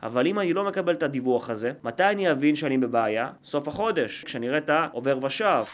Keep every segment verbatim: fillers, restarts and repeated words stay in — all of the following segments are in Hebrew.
אבל אם אני לא מקבל את הדיווח הזה, מתי אני אבין שאני בבעיה? סוף החודש, כשאני אראה את העובר ושב.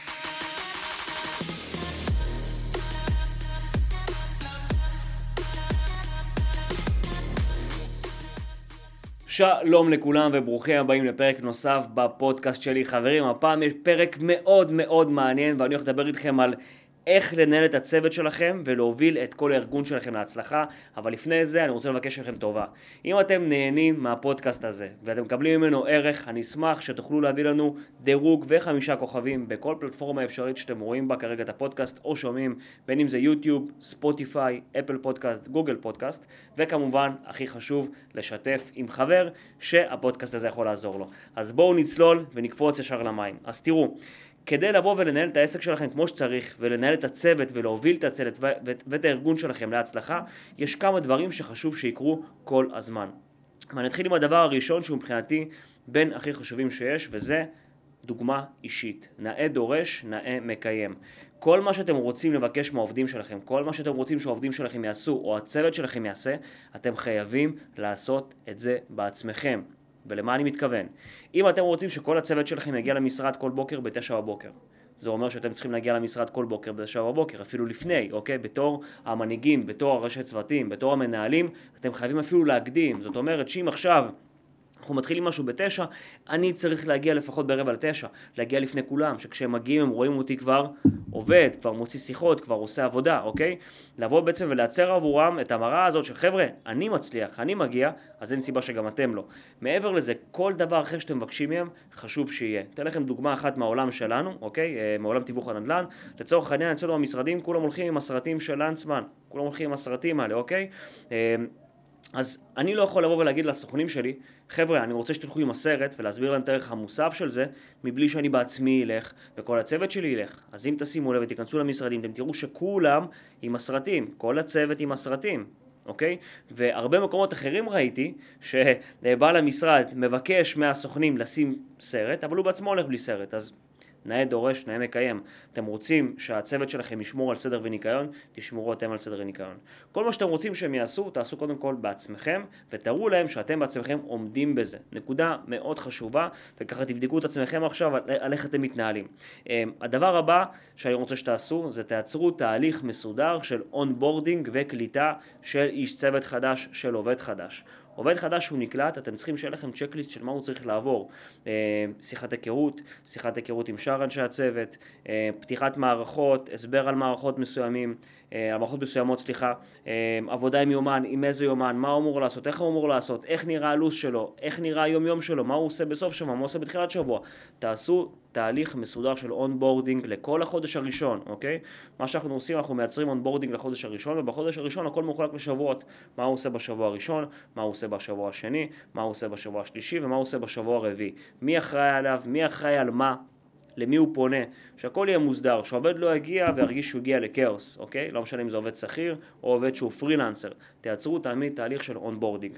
שלום לכולם וברוכים הבאים לפרק נוסף בפודקאסט שלי. חברים, הפעם יש פרק מאוד מאוד מעניין ואני הולך לדבר איתכם על איך לנהל את הצוות שלכם ולהוביל את כל הארגון שלכם להצלחה. אבל לפני זה אני רוצה לבקש לכם טובה. אם אתם נהנים מהפודקאסט הזה ואתם מקבלים ממנו ערך, אני אשמח שתוכלו להביא לנו דירוג וחמישה כוכבים בכל פלטפורמה אפשרית שאתם רואים בה כרגע את הפודקאסט או שומעים, בין אם זה יוטיוב, ספוטיפיי, אפל פודקאסט, גוגל פודקאסט, וכמובן הכי חשוב לשתף עם חבר שהפודקאסט הזה יכול לעזור לו. אז בואו נצלול ונקפוץ ישר למים. אז תראו, כדי לבוא ולנהל את העסק שלכם כמו שצריך ולנהל את הצוות ולהוביל את הצוות ואת הארגון שלכם להצלחה, יש כמה דברים שחשוב שיקרו כל הזמן. ואני אתחיל עם הדבר הראשון שהוא מבחינתי בין הכי חשובים שיש, וזה דוגמה אישית. נאה דורש, נאה מקיים. כל מה שאתם רוצים לבקש מהעובדים שלכם, כל מה שאתם רוצים שהעובדים שלכם יעשו או הצוות שלכם יעשה, אתם חייבים לעשות את זה בעצמכם. ולמה אני מתכוון? אם אתם רוצים שכל הצוות שלכם יגיע למשרד כל בוקר בתשע בבוקר, זה אומר שאתם צריכים להגיע למשרד כל בוקר בתשע בבוקר, אפילו לפני, אוקיי? בתור המנהיגים, בתור הראשי צוותים, בתור המנהלים, אתם חייבים אפילו להקדים. זאת אומרת שאם עכשיו אנחנו מתחילים משהו בתשע, אני צריך להגיע לפחות ברבע לתשע, להגיע לפני כולם, שכשהם מגיעים הם רואים אותי כבר עובד, כבר מוציא שיחות, כבר עושה עבודה, אוקיי? לבוא בעצם ולייצר עבורם את המראה הזאת של חבר'ה, אני מצליח, אני מגיע, אז אין סיבה שגם אתם לא. מעבר לזה, כל דבר אחר שאתם מבקשים מהם, חשוב שיהיה. אתן לכם דוגמה אחת מהעולם שלנו, אוקיי? מעולם תיווך הנדל"ן. לצורך העניין, אצלנו במשרדים, כולם הולכים עם הסרטים של לנצמן, כולם הולכים עם הסרטים האלה, אוקיי? אז אני לא יכול לבוא ולהגיד לסוכנים שלי, חבר'ה, אני רוצה שתלכו עם הסרט ולהסביר להם את הערך המוסף של זה, מבלי שאני בעצמי אלך וכל הצוות שלי ילך. אז אם תשימו לב ותיכנסו למשרדים, אתם תראו שכולם עם הסרטים, כל הצוות עם הסרטים, אוקיי? והרבה מקומות אחרים ראיתי שבעל המשרד מבקש מהסוכנים לשים סרט, אבל הוא בעצמו הולך בלי סרט. אז נאה דורש, נאה מקיים. אתם רוצים שהצוות שלכם ישמור על סדר וניקיון, תשמרו אתם על סדר וניקיון. כל מה שאתם רוצים שהם יעשו, תעשו קודם כל בעצמכם, ותראו להם שאתם בעצמכם עומדים בזה. נקודה מאוד חשובה, וככה תבדקו את עצמכם עכשיו על, על איך אתם מתנהלים. הדבר הבא שאני רוצה שתעשו, זה תייצרו תהליך מסודר של אונבורדינג וקליטה של איש צוות חדש, של עובד חדש. עובד חדש שהוא נקלט, אתם צריכים שיהיה לכם צ'קליסט של מה הוא צריך לעבור. שיחת היכרות, שיחת היכרות עם שאר אנשי הצוות, פתיחת מערכות, הסבר על מערכות מסוימים, על מערכות מסוימות, סליחה, עבודה עם יומן, עם איזה יומן, מה הוא אמור לעשות, איך הוא אמור לעשות, איך נראה הלו"ז שלו, איך נראה היום יום שלו, מה הוא עושה בסוף שבוע, מה הוא עושה בתחילת שבוע. תעשו תהליך מסודר של אונבורדינג לכל החודש הראשון, אוקיי? מה שאנחנו עושים, אנחנו מייצרים אונבורדינג לחודש הראשון, ובחודש הראשון הכל מחולק לשבועות. מה הוא עושה בשבוע הראשון, מה הוא עושה בשבוע השני, מה הוא עושה בשבוע השלישי, ומה הוא עושה בשבוע הרביעי. מי אחראי עליו, מי אחראי על מה, למי הוא פונה, שהכל יהיה מוסדר, שהעובד לא יגיע וירגיש שהוא הגיע לקאוס, אוקיי? לא משנה אם זה עובד שכיר או עובד שהוא פרילנסר. תייצרו תמיד תהליך של אונבורדינג.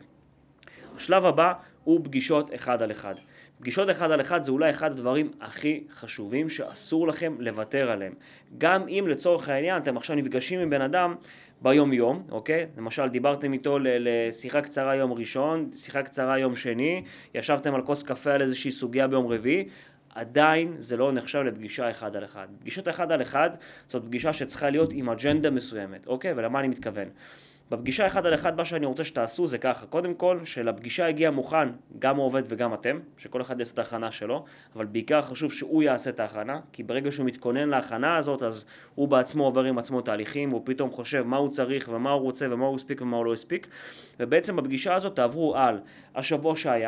השלב הבא הוא פגישות אחד על אחד. פגישות אחד על אחד זה אולי אחד הדברים הכי חשובים שאסור לכם לוותר עליהם. גם אם לצורך העניין אתם עכשיו נפגשים עם בן אדם ביום יום, אוקיי? למשל דיברתם איתו לשיחה קצרה יום ראשון, שיחה קצרה יום שני, ישבתם על כוס קפה על איזושהי סוגיה ביום רביעי, עדיין זה לא נחשב לפגישה אחד על אחד. פגישות אחד על אחד זאת פגישה שצריכה להיות עם אג'נדה מסוימת, אוקיי? ולמה אני מתכוון? בפגישה אחד על אחד מה שאני רוצה שתעשו זה ככה, קודם כל שלפגישה הגיע מוכן גם העובד וגם אתם, שכל אחד יעשה את ההכנה שלו, אבל בעיקר חשוב שהוא יעשה את ההכנה, כי ברגע שהוא מתכונן להכנה הזאת אז הוא בעצמו עובר עם עצמו תהליכים, הוא פתאום חושב מה הוא צריך ומה הוא רוצה ומה הוא הספיק ומה הוא לא הספיק, ובעצם בפגישה הזאת תעברו על השבוע שהיה,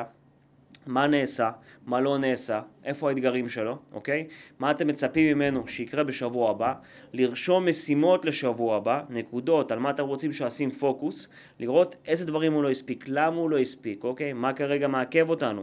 מה נעשה, מה לא נעשה, איפה האתגרים שלו, אוקיי? מה אתם מצפים ממנו שיקרה בשבוע הבא, לרשום משימות לשבוע הבא, נקודות על מה אתם רוצים שעשים פוקוס, לראות איזה דברים הוא לא הספיק, למה הוא לא הספיק, אוקיי? מה כרגע מעכב אותנו,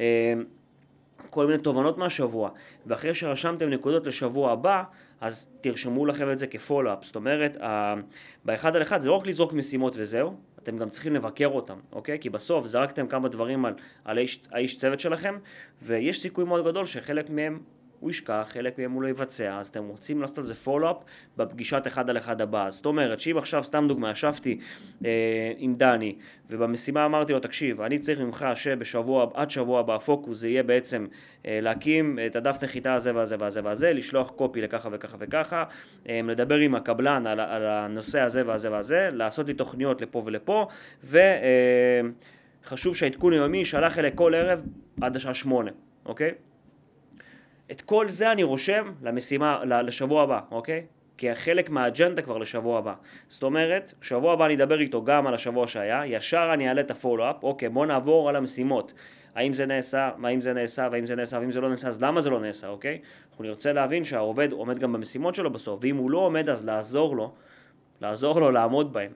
כל מיני תובנות מהשבוע, ואחרי שרשמתם נקודות לשבוע הבא, אז תרשמו לכם את זה כפולו-אפ. זאת אומרת, באחד על אחד זה לא רק לזרוק משימות וזהו, אתם גם צריכים לבקר אותם, אוקיי? כי בסוף זרקתם כמה דברים על, על האיש, האיש צוות שלכם, ויש סיכוי מאוד גדול שחלק מהם הוא ישכח, חלק מהם הוא לא יבצע, אז אתם רוצים לעשות על זה פולו-אפ בפגישת אחד על אחד הבאה. זאת אומרת, שאם עכשיו, סתם דוגמה, ישבתי אה, עם דני, ובמשימה אמרתי לו, תקשיב, אני צריך ממך שבשבוע, עד שבוע הבא, הפוקוס זה יהיה בעצם אה, להקים את הדף נחיתה הזה והזה והזה והזה, לשלוח קופי לככה וככה וככה, אה, לדבר עם הקבלן על, על הנושא הזה והזה והזה, לעשות לי תוכניות לפה ולפה, ו... אה, חשוב שהעדכון היומי יישלח אלי כל ערב עד השעה שמונה, אוקיי? את כל זה אני רושם למשימה, לשבוע הבא, אוקיי? כי חלק מהאג'נדה כבר לשבוע הבא. זאת אומרת, שבוע הבא אני אדבר איתו גם על השבוע שהיה, ישר אני אעלה את הפולו-אפ, אוקיי, בוא נעבור על המשימות. האם זה נעשה, האם זה נעשה, והאם זה נעשה, ואם זה לא נעשה, אז למה זה לא נעשה, אוקיי? אנחנו נרצה להבין שהעובד עומד גם במשימות שלו בסוף, ואם הוא לא עומד, אז לעזור לו, לעזור לו לעמוד בהם.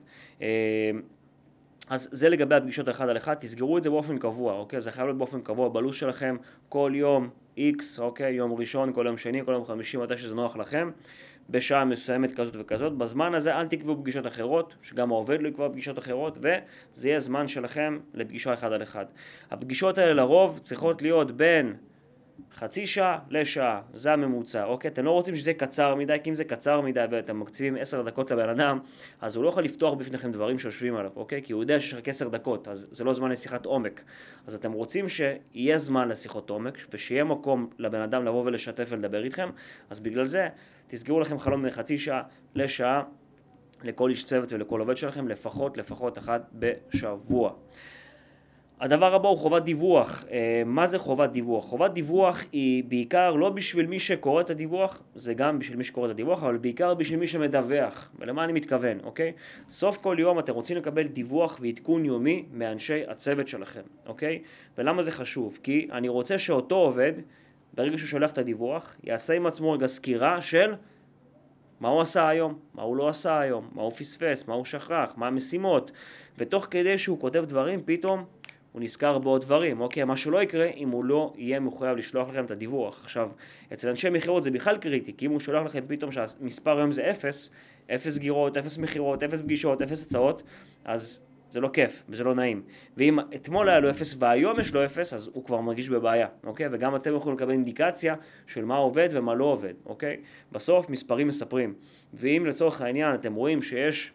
אז זה לגבי הפגישות אחד על אחד, תסגרו את זה באופן קבוע, אוקיי? זה חייב להיות באופן קבוע בלו"ז שלכם, כל יום X, אוקיי? יום ראשון, כל יום שני, כל יום חמישי, מתי שזה נוח לכם, בשעה מסוימת כזאת וכזאת. בזמן הזה אל תקבעו פגישות אחרות, שגם העובד לא יקבע פגישות אחרות, וזה יהיה זמן שלכם לפגישה אחד על אחד. הפגישות האלה לרוב צריכות להיות בין חצי שעה לשעה, זה הממוצע, אוקיי? אתם לא רוצים שזה קצר מדי, כי אם זה קצר מדי ואתם מקציבים עשר דקות לבן אדם, אז הוא לא יכול לפתוח בפניכם דברים שיושבים עליו, אוקיי? כי הוא יודע שיש רק עשר דקות, אז זה לא זמן לשיחת עומק. אז אתם רוצים שיהיה זמן לשיחות עומק, ושיהיה מקום לבן אדם לבוא ולשתף ולדבר איתכם, אז בגלל זה תסגרו לכם חלום בין חצי שעה לשעה, לכל איש צוות ולכל עובד שלכם, לפחות, לפחות אחת בשבוע. הדבר הבא הוא חובת דיווח. מה זה חובת דיווח? חובת דיווח היא בעיקר לא בשביל מי שקורא את הדיווח, זה גם בשביל מי שקורא את הדיווח, אבל בעיקר בשביל מי שמדווח. ולמה אני מתכוון, אוקיי? סוף כל יום אתם רוצים לקבל דיווח ועדכון יומי מאנשי הצוות שלכם, אוקיי? ולמה זה חשוב? כי אני רוצה שאותו עובד, ברגע שהוא שולח את הדיווח, יעשה עם עצמו רגע סקירה של מה הוא עשה היום, מה הוא לא עשה היום, מה הוא פספס, מה הוא שכח, מה המשימות, ותוך כדי שהוא כותב דברים, פתאום הוא נזכר בעוד דברים, אוקיי? מה שלא יקרה אם הוא לא יהיה מחויב לשלוח לכם את הדיווח. עכשיו, אצל אנשי מחירות זה בכלל קריטי, כי אם הוא שולח לכם פתאום שהמספר היום זה אפס, אפס גירות, אפס מחירות, אפס פגישות, אפס הצעות, אז זה לא כיף וזה לא נעים. ואם אתמול היה לו אפס והיום יש לו אפס, אז הוא כבר מרגיש בבעיה, אוקיי? וגם אתם יכולים לקבל אינדיקציה של מה עובד ומה לא עובד, אוקיי? בסוף מספרים מספרים. ואם לצורך העניין אתם רואים שיש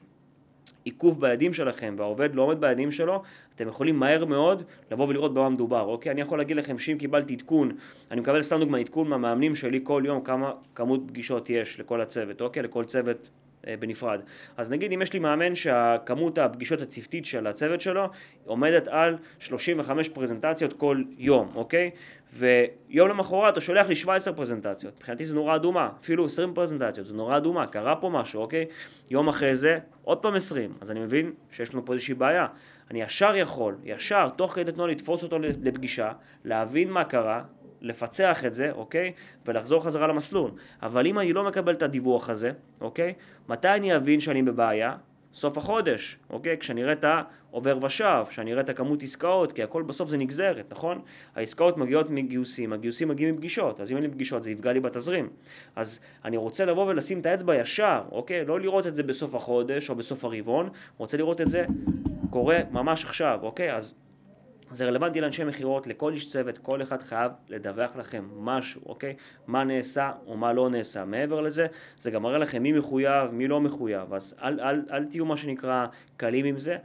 עיכוב ביעדים שלכם והעובד לא עומד ביעדים שלו, אתם יכולים מהר מאוד לבוא ולראות במה מדובר, אוקיי? אני יכול להגיד לכם שאם קיבלתי עדכון, אני מקבל סתם דוגמה עדכון מהמאמנים שלי כל יום כמה כמות פגישות יש לכל הצוות, אוקיי? לכל צוות אה, בנפרד. אז נגיד אם יש לי מאמן שהכמות הפגישות הצוותית של הצוות שלו עומדת על שלושים וחמש פרזנטציות כל יום, אוקיי? ויום למחרת הוא שולח לי שבע עשרה פרזנטציות. מבחינתי זה נורא אדומה, אפילו עשרים פרזנטציות, זה נורא אדומה, קרה פה משהו, אוקיי? יום אחרי זה עוד פעם עשרים, אז אני מבין שיש לנו פה איזושהי בעיה. אני ישר יכול, ישר, תוך כדי תנועה לתפוס אותו לפגישה, להבין מה קרה, לפצח את זה, אוקיי? ולחזור חזרה למסלול. אבל אם אני לא מקבל את הדיווח הזה, אוקיי? מתי אני אבין שאני בבעיה? סוף החודש, אוקיי? כשאני אראה את העובר ושב, כשאני אראה את הכמות עסקאות, כי הכל בסוף זה נגזרת, נכון? העסקאות מגיעות מגיוסים, הגיוסים מגיעים מפגישות, אז אם אין לי פגישות זה יפגע לי בתזרים. אז אני רוצה לבוא ולשים את האצבע ישר, אוקיי? לא לראות את זה בסוף החודש או בסוף הרבעון, רוצה לראות את זה קורה ממש עכשיו, אוקיי? אז זה רלוונטי לאנשי מחירות, לכל איש צוות, כל אחד חייב לדווח לכם משהו, אוקיי? מה נעשה או מה לא נעשה. מעבר לזה, זה גם מראה לכם מי מחויב, מי לא מחויב, אז אל, אל, אל תהיו מה שנקרא קלים עם זה,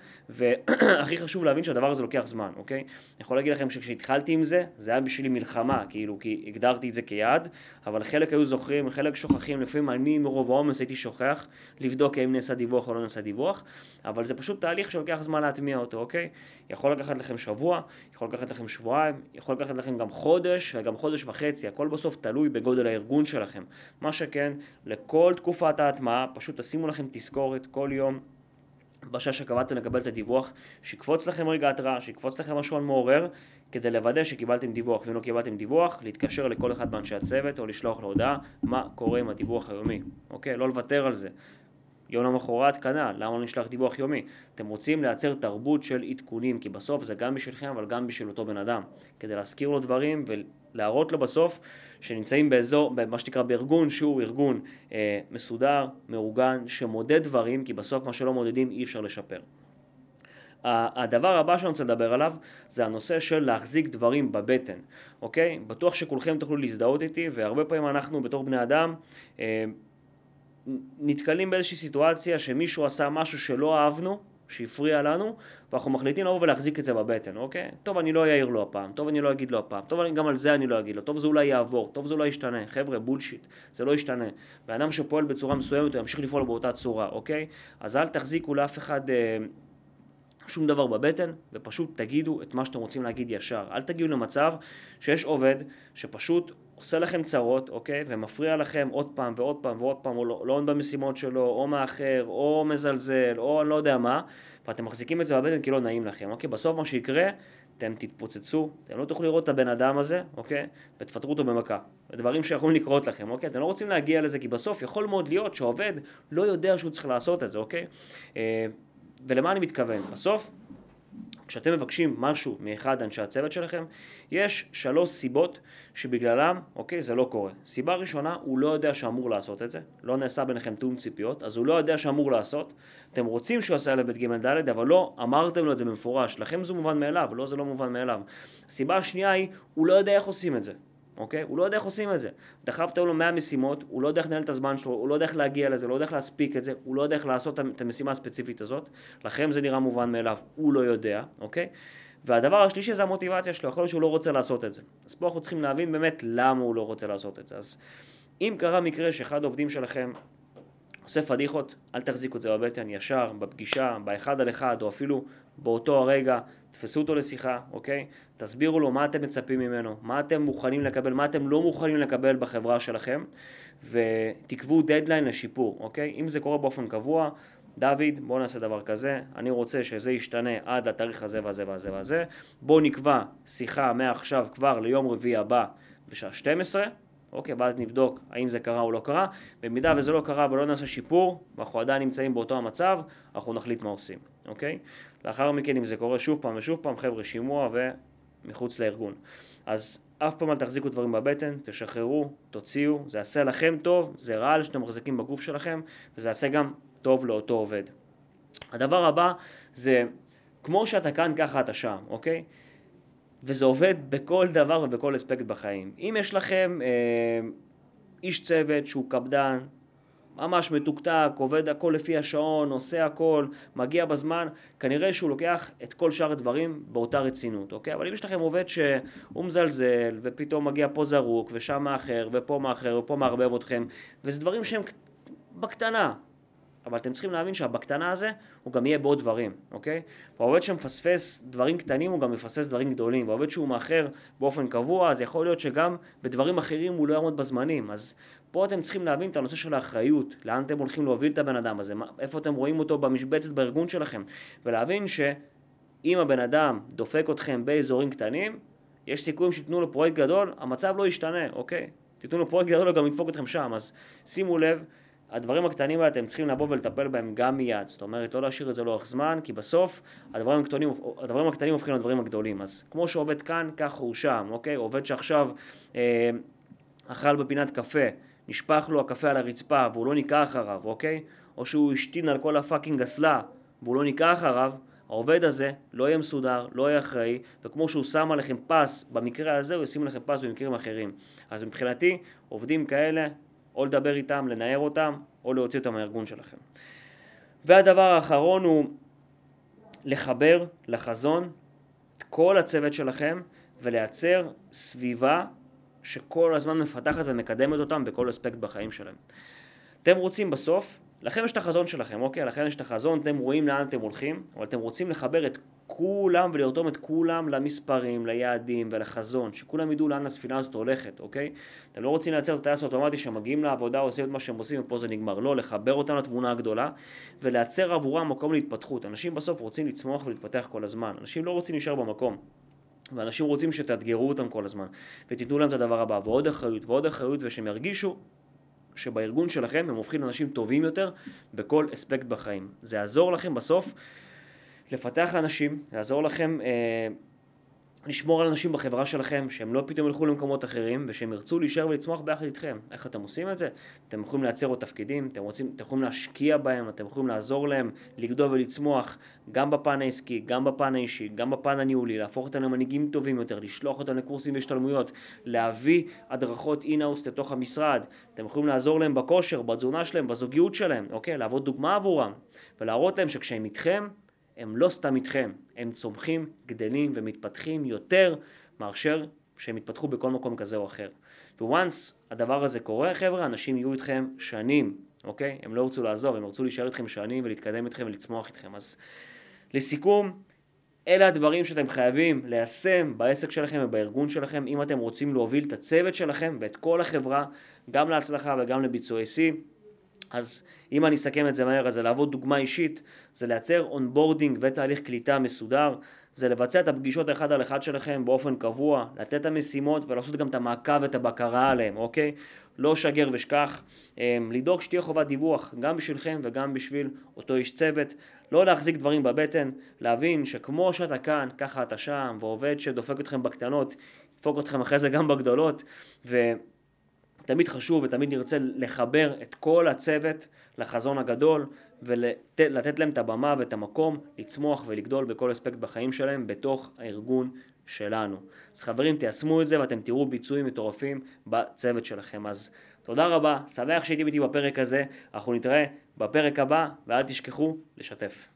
והכי חשוב להבין שהדבר הזה לוקח זמן, אוקיי? אני יכול להגיד לכם שכשהתחלתי עם זה, זה היה בשבילי מלחמה, כאילו, כי הגדרתי את זה כיעד, אבל חלק היו זוכרים, חלק שוכחים, לפעמים אני מרוב העומס הייתי שוכח לבדוק אם נעשה דיווח או לא נעשה דיווח, אבל זה פשוט תהליך שלוקח זמן להטמיע אותו, אוקיי? יכול לקחת לכם שבוע, יכול לקחת לכם שבועיים, יכול לקחת לכם גם חודש וגם חודש וחצי, הכל בסוף תלוי בגודל הארגון שלכם. מה שכן, לכל תקופת ההטמעה, פשוט תשימו לכם תזכורת כל יום, בשעה שקבעתם לקבל את הדיווח, שיקפוץ לכם רגע התראה, שיקפוץ לכם משהו מעורר, כדי לוודא שקיבלתם דיווח, ואם לא קיבלתם דיווח, להתקשר לכל אחד מאנשי הצוות, או לשלוח להודעה מה קורה עם הדיווח היומי. אוקיי? לא לוותר על זה. יום למחרת כנ"ל, למה לא נשלח דיווח יומי? אתם רוצים לייצר תרבות של עדכונים, כי בסוף זה גם בשבילכם, אבל גם בשביל אותו בן אדם, כדי להזכיר לו דברים ולהראות לו בסוף שנמצאים באזור, מה שנקרא בארגון, שהוא ארגון אה, מסודר, מאורגן, שמודד דברים, כי בסוף מה שלא מודדים אי אפשר לשפר. הדבר הבא שאני רוצה לדבר עליו זה הנושא של להחזיק דברים בבטן, אוקיי? בטוח שכולכם תוכלו להזדהות איתי, והרבה פעמים אנחנו בתור בני אדם אה, נתקלים באיזושהי סיטואציה שמישהו עשה משהו שלא אהבנו, שהפריע לנו, ואנחנו מחליטים לבוא ולהחזיק את זה בבטן, אוקיי? טוב, אני לא אעיר לו הפעם, טוב, אני לא אגיד לו הפעם, טוב, גם על זה אני לא אגיד לו, טוב, זה אולי יעבור, טוב, זה אולי ישתנה, חבר'ה, בולשיט, זה לא ישתנה. באדם שפועל בצורה מסוימת, הוא ימשיך לפעול באותה צורה, אוקיי? אז אל תחזיקו לאף אחד אה, שום דבר בבטן, ופשוט תגידו את מה שאתם רוצים להגיד ישר. אל תגיעו למצב שיש עובד שפשוט עושה לכם צרות, אוקיי? ומפריע לכם עוד פעם ועוד פעם ועוד פעם, או לא, לא עונה במשימות שלו, או מאחר, או מזלזל, או אני לא יודע מה, ואתם מחזיקים את זה בבטן כי לא נעים לכם, אוקיי? בסוף מה שיקרה, אתם תתפוצצו, אתם לא תוכלו לראות את הבן אדם הזה, אוקיי? ותפטרו אותו במכה. דברים שיכולים לקרות לכם, אוקיי? אתם לא רוצים להגיע לזה, כי בסוף יכול מאוד להיות שהעובד לא יודע שהוא צריך לעשות את זה, אוקיי? ולמה אני מתכוון? בסוף, כשאתם מבקשים משהו מאחד אנשי הצוות שלכם, יש שלוש סיבות שבגללם, אוקיי, זה לא קורה. סיבה ראשונה, הוא לא יודע שאמור לעשות את זה, לא נעשה ביניכם תאום ציפיות, אז הוא לא יודע שאמור לעשות. אתם רוצים שהוא יעשה לבית ג' ד', אבל לא אמרתם לו את זה במפורש. לכם זה מובן מאליו, לא, זה לא מובן מאליו. הסיבה השנייה היא, הוא לא יודע איך עושים את זה. אוקיי? הוא לא יודע איך עושים את זה. דחפתם לו מאה משימות, הוא לא יודע איך לנהל את הזמן שלו, הוא לא יודע איך להגיע לזה, לא יודע איך להספיק את זה, הוא לא יודע איך לעשות את המשימה הספציפית הזאת. לכם זה נראה מובן מאליו, הוא לא יודע, אוקיי? והדבר השלישי זה המוטיבציה שלו, יכול להיות שהוא לא רוצה לעשות את זה. אז פה אנחנו צריכים להבין באמת למה הוא לא רוצה לעשות את זה. אז אם קרה מקרה שאחד העובדים שלכם עושה פדיחות, אל תחזיקו את זה בבטן ישר, בפגישה, באחד על אחד, או אפילו באותו הרגע, תפסו אותו לשיחה, אוקיי? תסבירו לו מה אתם מצפים ממנו, מה אתם מוכנים לקבל, מה אתם לא מוכנים לקבל בחברה שלכם, ותקבעו דדליין לשיפור, אוקיי? אם זה קורה באופן קבוע, דוד, בוא נעשה דבר כזה, אני רוצה שזה ישתנה עד לתאריך הזה והזה והזה והזה, בוא נקבע שיחה מעכשיו כבר ליום רביעי הבא בשעה שתים עשרה, אוקיי, ואז נבדוק האם זה קרה או לא קרה. במידה וזה לא קרה ולא נעשה שיפור, ואנחנו עדיין נמצאים באותו המצב, אנחנו נחליט מה עושים, אוקיי? לאחר מכן, אם זה קורה שוב פעם ושוב פעם, חבר'ה, שימוע ומחוץ לארגון. אז אף פעם אל תחזיקו דברים בבטן, תשחררו, תוציאו, זה יעשה לכם טוב, זה רעל שאתם מחזיקים בגוף שלכם, וזה יעשה גם טוב לאותו עובד. הדבר הבא זה, כמו שאתה כאן, ככה אתה שם, אוקיי? וזה עובד בכל דבר ובכל אספקט בחיים. אם יש לכם אה, איש צוות שהוא קפדן, ממש מתוקתק, עובד הכל לפי השעון, עושה הכל, מגיע בזמן, כנראה שהוא לוקח את כל שאר הדברים באותה רצינות, אוקיי? אבל אם יש לכם עובד שהוא מזלזל, ופתאום מגיע פה זרוק, ושם מאחר, ופה מאחר, ופה מערבב אתכם, וזה דברים שהם בקטנה. אבל אתם צריכים להבין שהבקטנה הזה הוא גם יהיה בעוד דברים, אוקיי? והעובד שמפספס דברים קטנים הוא גם מפספס דברים גדולים, והעובד שהוא מאחר באופן קבוע, אז יכול להיות שגם בדברים אחרים הוא לא יעמוד בזמנים. אז פה אתם צריכים להבין את הנושא של האחריות, לאן אתם הולכים להוביל את הבן אדם הזה, איפה אתם רואים אותו במשבצת בארגון שלכם, ולהבין שאם הבן אדם דופק אתכם באזורים קטנים, יש סיכויים שתתנו לו פרויקט גדול, המצב לא ישתנה, אוקיי? תתנו לו פרויקט גדול, הוא גם ידפוק אתכם שם, אז שימו לב, הדברים הקטנים האלה אתם צריכים לבוא ולטפל בהם גם מיד, זאת אומרת לא להשאיר את זה לאורך זמן, כי בסוף הדברים הקטנים, הדברים הקטנים הופכים לדברים הגדולים. אז כמו שעובד כאן, כך הוא שם, אוקיי? עובד שעכשיו אה, אכל בפינת קפה, נשפך לו הקפה על הרצפה והוא לא ניקה אחריו, אוקיי? או שהוא השתין על כל הפאקינג אסלה והוא לא ניקה אחריו, העובד הזה לא יהיה מסודר, לא יהיה אחראי, וכמו שהוא שם עליכם פס, במקרה הזה הוא ישים לכם פס במקרים אחרים. אז מבחינתי, עובדים כאלה, או לדבר איתם, לנער אותם, או להוציא אותם מהארגון שלכם. והדבר האחרון הוא לחבר לחזון את כל הצוות שלכם, ולייצר סביבה שכל הזמן מפתחת ומקדמת אותם בכל אספקט בחיים שלהם. אתם רוצים בסוף, לכם יש את החזון שלכם, אוקיי? לכם יש את החזון, אתם רואים לאן אתם הולכים, אבל אתם רוצים לחבר את כולם ולרתום את כולם למספרים, ליעדים ולחזון, שכולם ידעו לאן הספינה הזאת הולכת, אוקיי? אתם לא רוצים לייצר את הטייס האוטומטי שמגיעים לעבודה, עושים את מה שהם עושים ופה זה נגמר. לא, לחבר אותם לתמונה הגדולה ולייצר עבורם מקום להתפתחות. אנשים בסוף רוצים לצמוח ולהתפתח כל הזמן. אנשים לא רוצים להישאר במקום. ואנשים רוצים שתאתגרו אותם כל הזמן ותיתנו להם את הדבר הבא, ועוד אחריות ועוד אחריות, ושהם ירגישו שבארגון שלכם הם הופכים לאנשים טובים יותר בכל אספקט בחיים. זה יעזור לכם בסוף לפתח אנשים, זה יעזור לכם אה, לשמור על אנשים בחברה שלכם, שהם לא פתאום ילכו למקומות אחרים, ושהם ירצו להישאר ולצמוח ביחד איתכם. איך אתם עושים את זה? אתם יכולים לייצר עוד תפקידים, אתם, רוצים, אתם יכולים להשקיע בהם, אתם יכולים לעזור להם, לגדול ולצמוח, גם בפן העסקי, גם בפן האישי, גם בפן הניהולי, להפוך אותם למנהיגים טובים יותר, לשלוח אותם לקורסים והשתלמויות, להביא הדרכות אין-האוס לתוך המשרד, אתם יכולים לעזור להם בכושר, בתזונה שלהם, בזוגיות שלהם, אוקיי? להוות דוגמה עבורם, ולהראות להם שכשהם איתכם, הם לא סתם איתכם, הם צומחים, גדלים ומתפתחים יותר מאשר שהם יתפתחו בכל מקום כזה או אחר. וואנס הדבר הזה קורה, חבר'ה, אנשים יהיו איתכם שנים, אוקיי? הם לא ירצו לעזוב, הם ירצו להישאר איתכם שנים ולהתקדם איתכם ולצמוח איתכם. אז לסיכום, אלה הדברים שאתם חייבים ליישם בעסק שלכם ובארגון שלכם, אם אתם רוצים להוביל את הצוות שלכם ואת כל החברה, גם להצלחה וגם לביצועי שיא. אז אם אני אסכם את זה מהר, אז זה לעבוד דוגמה אישית, זה לייצר אונבורדינג ותהליך קליטה מסודר, זה לבצע את הפגישות האחד על אחד שלכם באופן קבוע, לתת את המשימות ולעשות גם את המעקב ואת הבקרה עליהם, אוקיי? לא שגר ושכח, לדאוג שתהיה חובת דיווח גם בשבילכם וגם בשביל אותו איש צוות, לא להחזיק דברים בבטן, להבין שכמו שאתה כאן, ככה אתה שם, ועובד שדופק אתכם בקטנות, ידפוק אתכם אחרי זה גם בגדולות, ו... תמיד חשוב ותמיד נרצה לחבר את כל הצוות לחזון הגדול ולתת להם את הבמה ואת המקום לצמוח ולגדול בכל אספקט בחיים שלהם בתוך הארגון שלנו. אז חברים, תיישמו את זה ואתם תראו ביצועים מטורפים בצוות שלכם. אז תודה רבה, שמח שהייתם איתי בפרק הזה, אנחנו נתראה בפרק הבא ואל תשכחו לשתף.